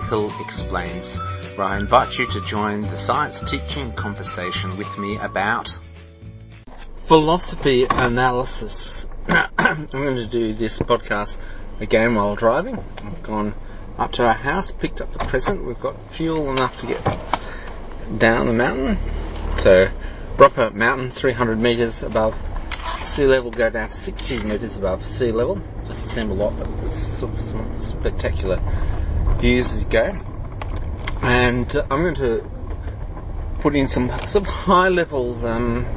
Hill Explains, where I invite you to join the science teaching conversation with me about philosophy analysis. I'm going to do this podcast again while driving. I've gone up to our house, picked up the present. We've got fuel enough to get down the mountain. So, Roper Mountain, 300 metres above sea level, go down to 60 metres above sea level. Doesn't seem a lot, but there's sort of some spectacular views as you go. And I'm going to put in some sort of high level and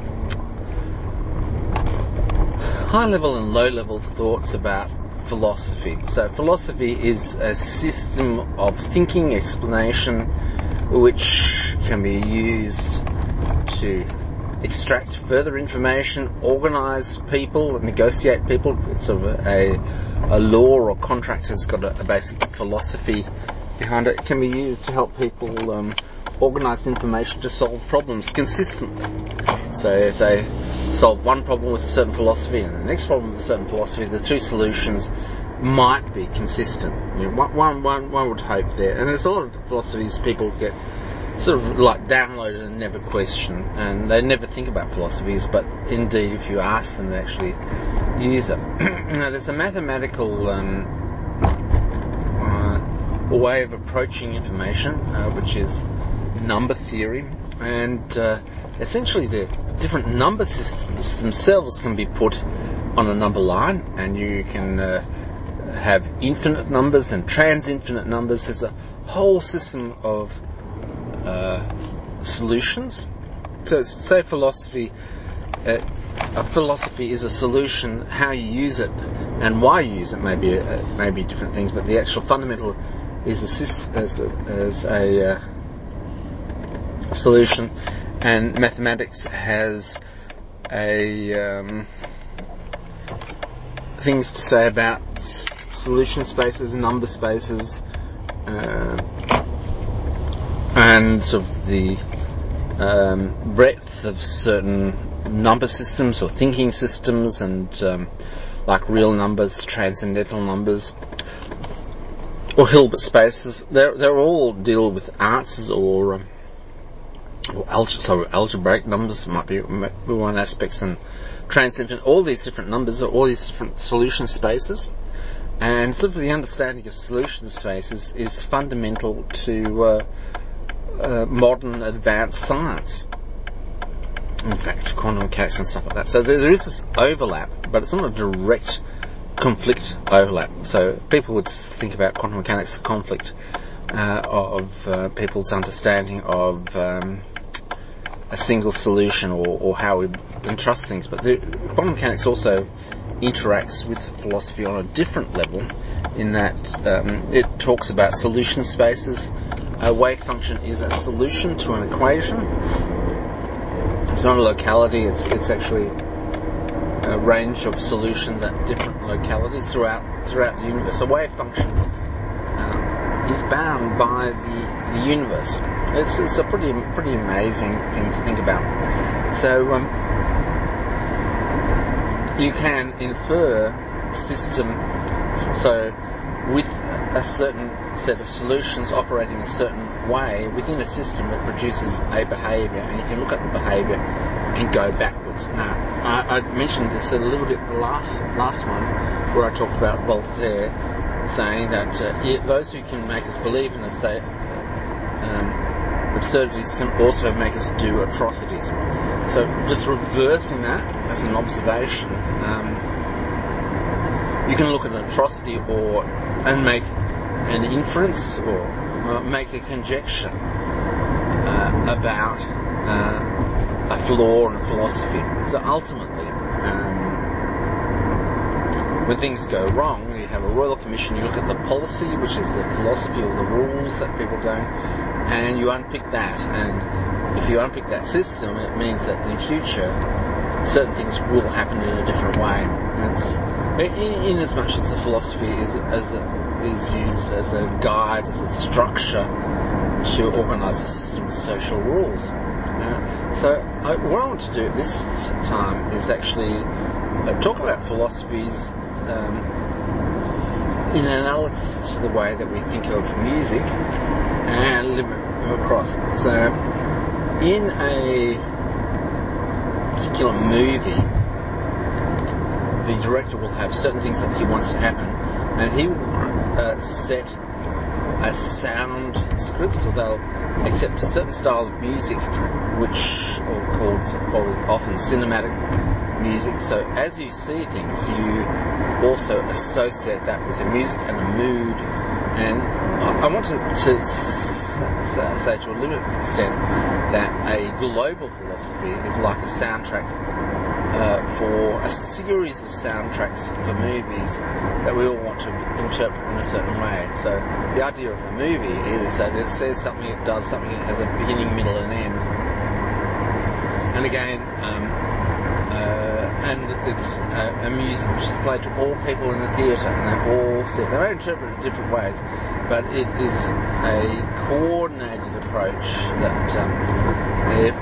low level thoughts about philosophy. So philosophy is a system of thinking, explanation, which can be used to extract further information, organise people, negotiate people. It's sort of a law or contract has got a basic philosophy behind it. It can be used to help people organise information to solve problems consistently. So if they solve one problem with a certain philosophy and the next problem with a certain philosophy, the two solutions might be consistent. You know, one would hope there. And there's a lot of philosophies people get sort of like downloaded and never question, and they never think about philosophies, but indeed if you ask them, they actually use it. Now there's a mathematical way of approaching information, which is number theory, and essentially the different number systems themselves can be put on a number line, and you can have infinite numbers and trans-infinite numbers. There's a whole system of solutions. So say philosophy is a solution. How you use it and why you use it may be different things, but the actual fundamental is a solution. And mathematics has things to say about solution spaces, number spaces, and sort of the breadth of certain number systems or thinking systems, and like real numbers, transcendental numbers, or Hilbert spaces. They're all deal with answers or algebraic numbers might be one aspect, and transcendent. All these different numbers are all these different solution spaces. And sort of the understanding of solution spaces is fundamental to modern advanced science. In fact, quantum mechanics and stuff like that. So there is this overlap, but it's not a direct conflict overlap. So people would think about quantum mechanics as a conflict of people's understanding of a single solution or how we entrust things. But quantum mechanics also interacts with philosophy on a different level, in that it talks about solution spaces. A wave function is a solution to an equation. It's not a locality, it's actually a range of solutions at different localities throughout the universe. A wave function is bound by the universe. It's a pretty amazing thing to think about. So you can infer system, so with a certain set of solutions operating a certain way within a system that produces a behaviour, and you can look at the behaviour and go backwards. Now, I mentioned this a little bit the last one, where I talked about Voltaire saying that those who can make us believe in absurdities can also make us do atrocities. So just reversing that as an observation, you can look at an atrocity and make an inference or make a conjecture about a flaw in a philosophy. So ultimately, when things go wrong, you have a royal commission, you look at the policy, which is the philosophy or the rules that people are going, and you unpick that. And if you unpick that system, it means that in future certain things will happen in a different way. And it's in as much as the philosophy is used as a guide, as a structure to organise a system of social rules. So what I want to do at this time is actually talk about philosophies in analysis to the way that we think of music and live across. So in a particular movie, the director will have certain things that he wants to happen, and he will set a sound script, or they'll accept a certain style of music, which are called often cinematic music. So as you see things, you also associate that with the music and the mood. And I want to say to a limited extent that a global philosophy is like a soundtrack for a series of soundtracks for movies that we all want to interpret in a certain way. So the idea of the movie is that it says something, it does something, it has a beginning, middle and end. And again, and it's a music which is played to all people in the theatre, and they all see it. They may interpret it in different ways, but it is a coordinated approach that if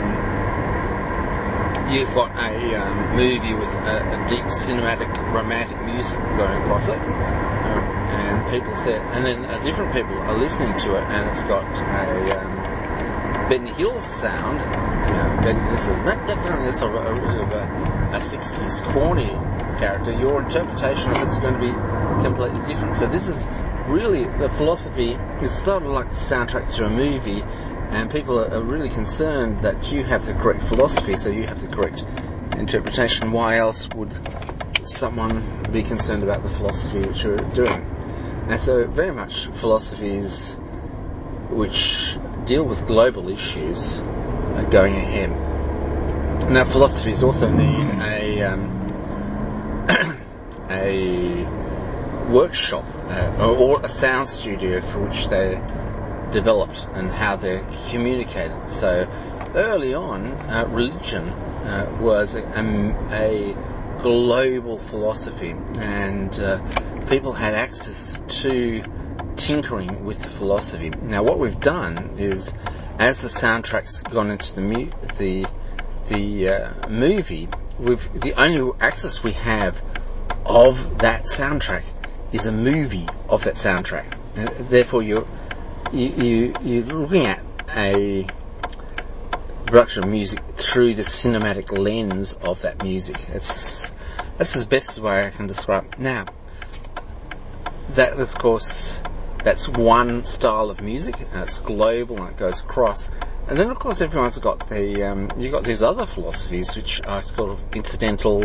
you've got a movie with a deep cinematic romantic music going across it, and people say it, and then different people are listening to it, and it's got a Ben Hill sound. This is not definitely sort of a 60s corny character. Your interpretation of it's going to be completely different. So this is really, the philosophy is sort of like the soundtrack to a movie, and people are really concerned that you have the correct philosophy, so you have the correct interpretation. Why else would someone be concerned about the philosophy which you're doing? And so very much philosophies which deal with global issues are going ahead. Now philosophies also need a workshop or a sound studio for which they're developed and how they're communicated. So early on, religion was a global philosophy, and people had access to tinkering with the philosophy. Now what we've done is, as the soundtrack's gone into the movie, the only access we have of that soundtrack is a movie of that soundtrack. And therefore you're looking at a production of music through the cinematic lens of that music. That's as best the way I can describe it. Now, that is, of course, that's one style of music, and it's global and it goes across. And then, of course, everyone's got you've got these other philosophies which are sort of incidental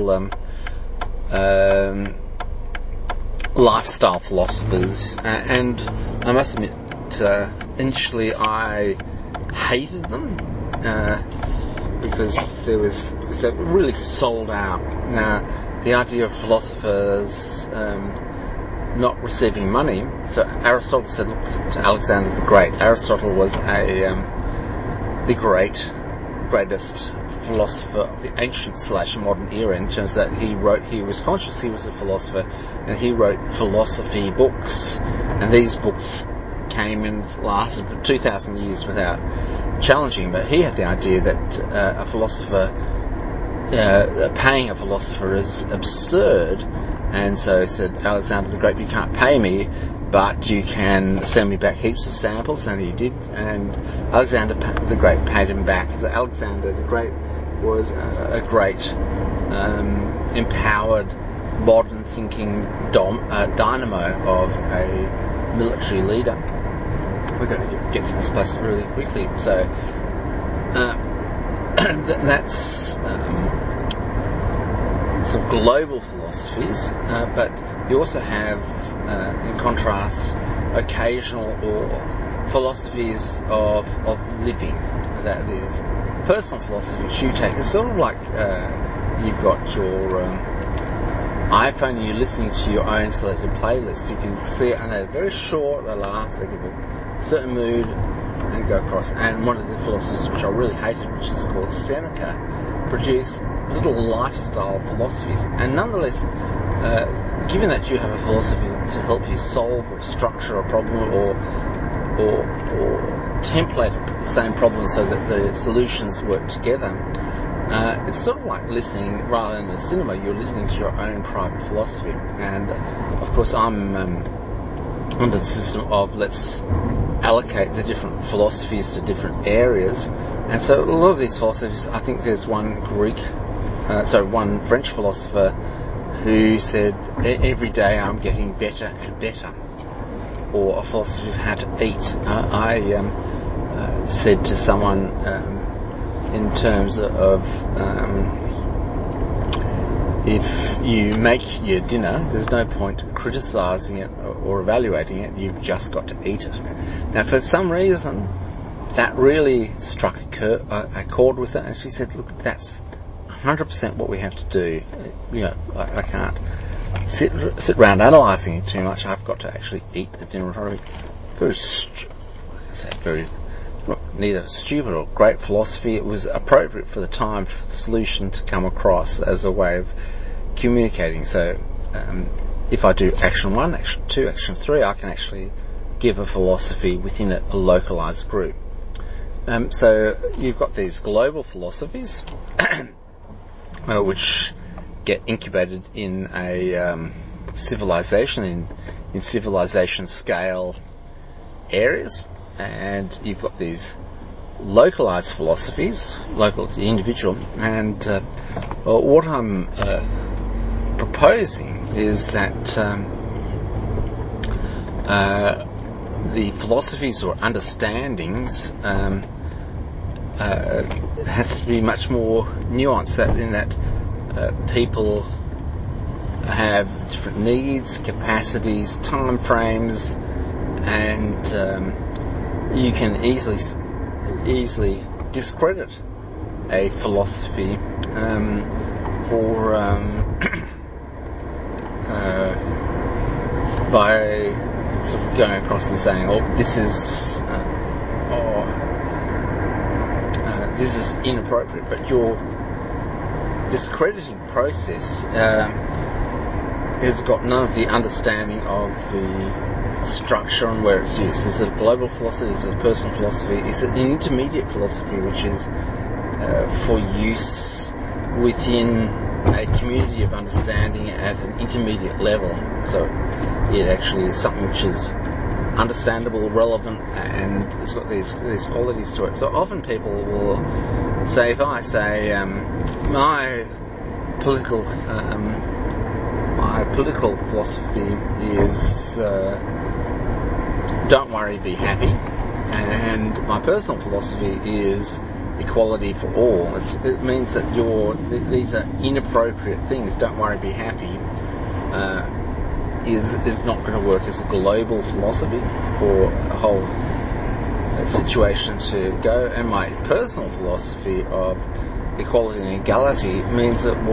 lifestyle philosophers. And I must admit, initially I hated them because they really sold out. Now, the idea of philosophers not receiving money. So Aristotle said, look to Alexander the Great. Aristotle was the greatest philosopher of the ancient/modern era, in terms that he was conscious he was a philosopher, and he wrote philosophy books, and these books came and lasted for 2,000 years without challenging. But he had the idea that a philosopher, paying a philosopher is absurd, and so he said, Alexander the Great, you can't pay me, but you can send me back heaps of samples, and he did, and Alexander the Great paid him back. So Alexander the Great was a great, empowered, modern thinking dynamo of a military leader. We're going to get to this place really quickly. So that's sort of global philosophies, but you also have, in contrast, occasional or philosophies of living. That is personal philosophy which you take. It's sort of like you've got your iPhone and you're listening to your own selected playlist. You can see it, and they're very short, they last, they give a certain mood and go across. And one of the philosophers which I really hated, which is called Seneca, produced little lifestyle philosophies. And nonetheless, given that you have a philosophy to help you solve or structure a problem or template the same problem so that the solutions work together, it's sort of like listening, rather than a cinema, you're listening to your own private philosophy. And of course I'm under the system of let's allocate the different philosophies to different areas. And so a lot of these philosophies, I think there's one one French philosopher who said, every day I'm getting better and better. Or a philosophy of how to eat. I said to someone in terms of if you make your dinner, there's no point criticising it or evaluating it, you've just got to eat it. Now for some reason that really struck a chord with her, and she said, look, that's 100% what we have to do. I can't sit around analysing it too much. I've got to actually eat the dinner. Very neither stupid or great philosophy. It was appropriate for the time for the solution to come across as a way of communicating. So if I do action 1, action 2, action 3, I can actually give a philosophy within a localised group. So you've got these global philosophies which get incubated in a civilization, in civilization scale areas, and you've got these localized philosophies, local to the individual. And what I'm proposing is that the philosophies or understandings has to be much more nuanced, in that people have different needs, capacities, time frames, and you can easily discredit a philosophy by sort of going across and saying, this is inappropriate, but your discrediting process has got none of the understanding of the structure and where it's used. Is it a global philosophy? Is it a personal philosophy? Is it an intermediate philosophy which is for use within a community of understanding at an intermediate level? So it actually is something which is understandable, relevant, and it's got these qualities to it. So often people will say, if I say my political philosophy is don't worry, be happy, and my personal philosophy is equality for all. It means that these are inappropriate things. Don't worry, be happy is not going to work as a global philosophy for a whole situation to go. And my personal philosophy of equality and equality means that,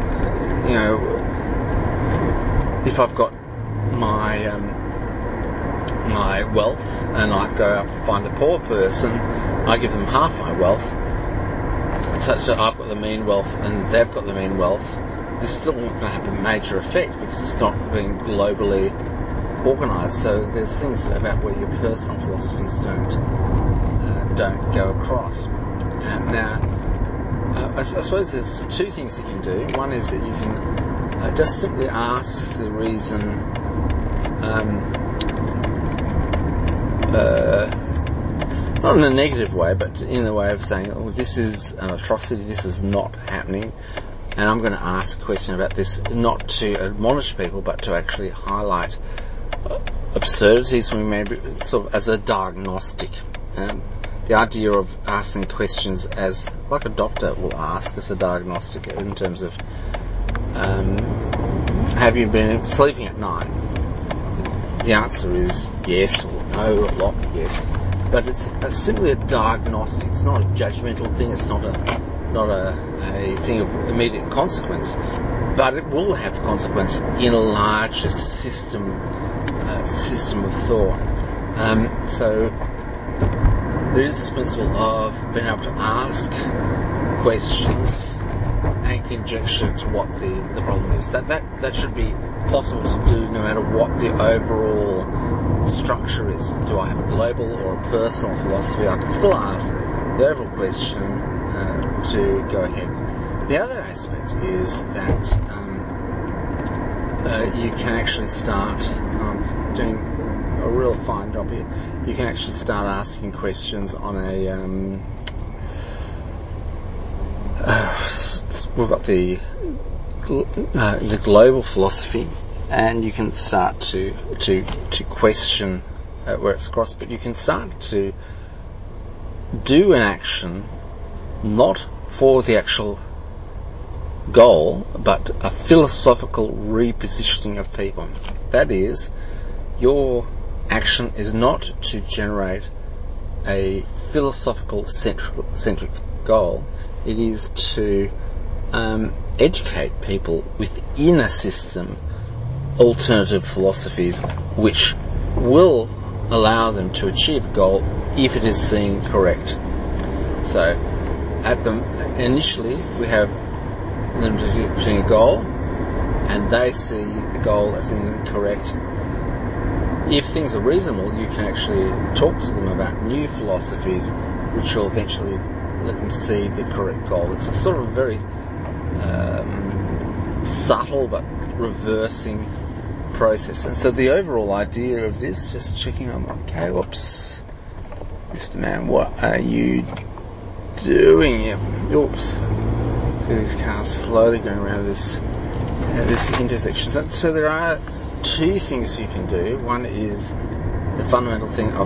if I've got my wealth and I go up and find a poor person, I give them half my wealth, such that I've got the mean wealth and they've got the mean wealth. This is still not going to have a major effect because it's not being globally organised. So there's things about where your personal philosophies don't go across. Now, I suppose there's two things you can do. One is that you can just simply ask the reason, not in a negative way, but in the way of saying, this is an atrocity, this is not happening, and I'm going to ask a question about this, not to admonish people, but to actually highlight absurdities we may be, sort of as a diagnostic. The idea of asking questions as, like a doctor will ask as a diagnostic in terms of, have you been sleeping at night? The answer is yes, or no, a lot, yes. But it's simply a diagnostic. It's not a judgmental thing. It's not a thing of immediate consequence. But it will have consequence in a larger system of thought. So there is this principle of being able to ask questions and conjecture to what the problem is. That should be possible to do no matter what the overall structure is. Do I have a global or a personal philosophy? I can still ask the overall question to go ahead. The other aspect is that you can actually start doing a real fine job here. You can actually start asking questions on we've got the global philosophy, and you can start to question where it's crossed, but you can start to do an action not for the actual goal, but a philosophical repositioning of people. That is, your action is not to generate a philosophical centric goal. It is to educate people within a system alternative philosophies which will allow them to achieve a goal if it is seen correct. So initially we have them achieving a goal, and they see the goal as incorrect. If things are reasonable, you can actually talk to them about new philosophies which will eventually let them see the correct goal. It's a sort of very subtle but reversing process. And so the overall idea of this, just checking on, okay, whoops, Mr. Man, what are you doing here? Oops. See these cars slowly going around this intersection. So there are two things you can do. One is the fundamental thing of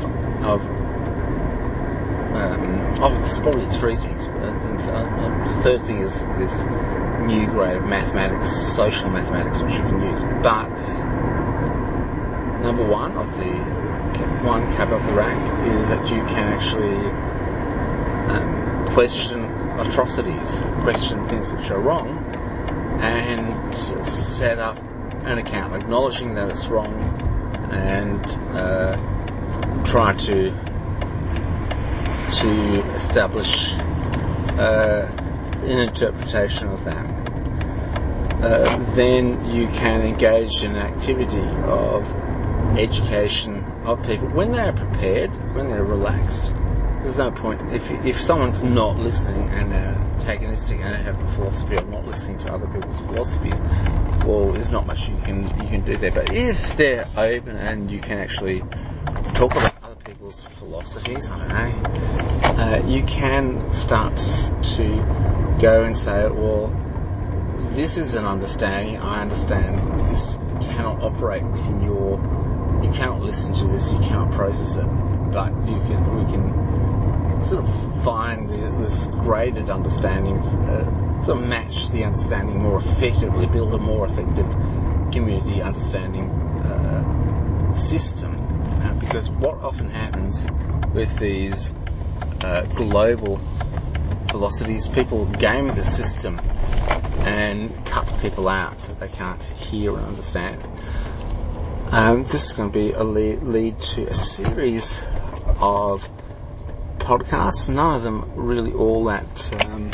there's probably three things. The third thing is this new grade of mathematics, social mathematics, which you can use. But number one cab off the rank is that you can actually question atrocities, question things which are wrong, and set up an account, acknowledging that it's wrong, and try to establish an interpretation of that. Then you can engage in an activity of education of people when they are prepared, when they're relaxed. There's no point if someone's not listening and they're antagonistic and they have a philosophy of not listening to other people's philosophies. Well, there's not much you can do there. But if they're open and you can actually talk about other people's philosophies, I don't know, you can start to go and say, well, this is an understanding. I understand this cannot operate within you cannot listen to this. You cannot process it. But we can sort of find this graded understanding, sort of match the understanding more effectively, build a more effective community understanding system. Because what often happens with these global philosophies, people game the system and cut people out so that they can't hear and understand. This is going to be a lead to a series of podcasts, none of them really all that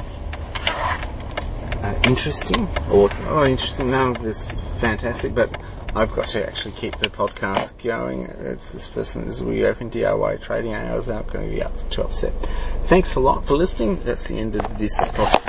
interesting, none of this fantastic, but I've got to actually keep the podcast going. This we open DIY trading hours, I'm not going to be too upset. Thanks a lot for listening. That's the end of this podcast.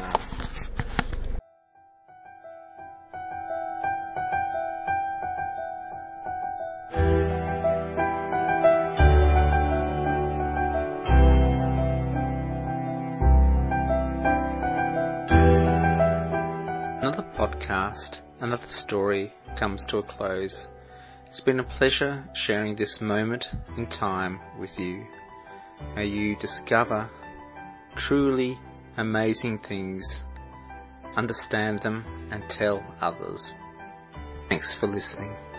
Another podcast, another story comes to a close. It's been a pleasure sharing this moment in time with you. May you discover truly amazing things, understand them, and tell others. Thanks for listening.